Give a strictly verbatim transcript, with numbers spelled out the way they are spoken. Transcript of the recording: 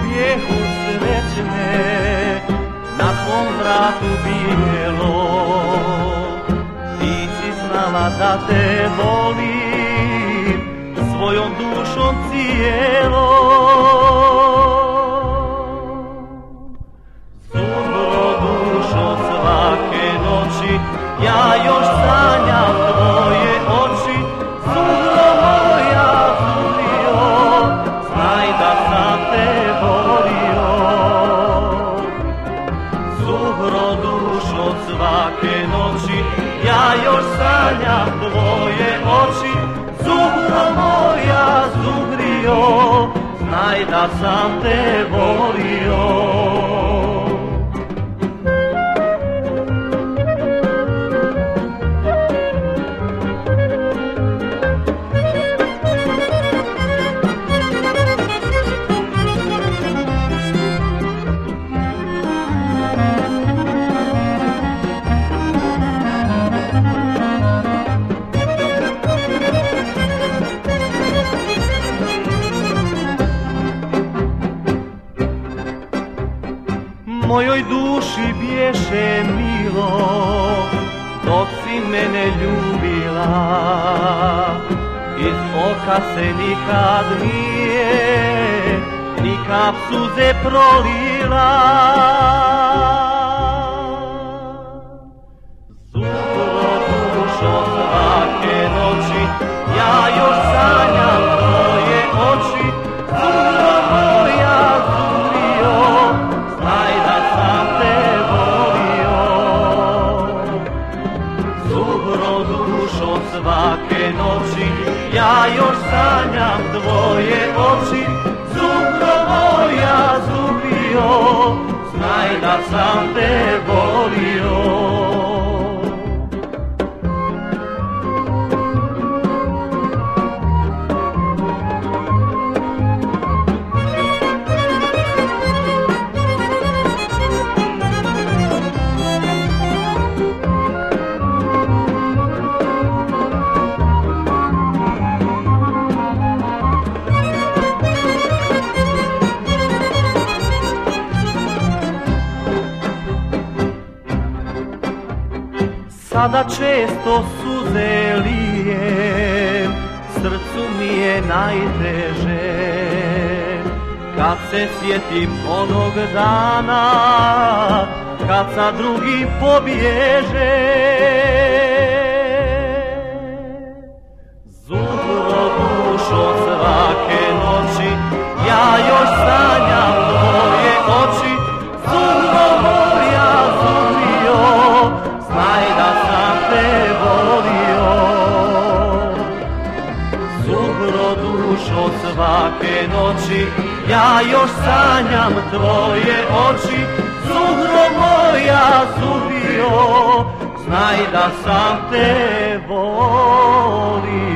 bijehu srećne na tvom vratu bijelo. Ti si znala da te volim svojom dušom cijelom. Zubro dušo svake noći ja još sanjam tvoje oči. Zubro moja zubrio, znaj da sam te volio. Zubro dušo svake noći ja još sanjam tvoje oči. Zubro moja zubrio, znaj da sam te volio. Mojoj duši bješe milo dok si mene ljubila. Iz oka se nikad nije ni kap suze prolila. Zubro dušo svake noći ja još sanjam tvoje oči. Zubro moja zubrio, znaj da sam te volio. Zubro dušo svake noći ja još sanjam tvoje oči. Zubro moja zubrio, znaj da sam te volio. Sada često suze lijem, srcu mi je najteže. Kad se sjetim onog dana, kad sa drugim pobježe. Zubro dušo svake noći ja još sanjam tvoje oči. Zubro moja zubrio, znaj da sam te volio. Zubro dušo svake noći ja još sanjam tvoje oči. Zubro moja zubrio, znaj da sam te volio.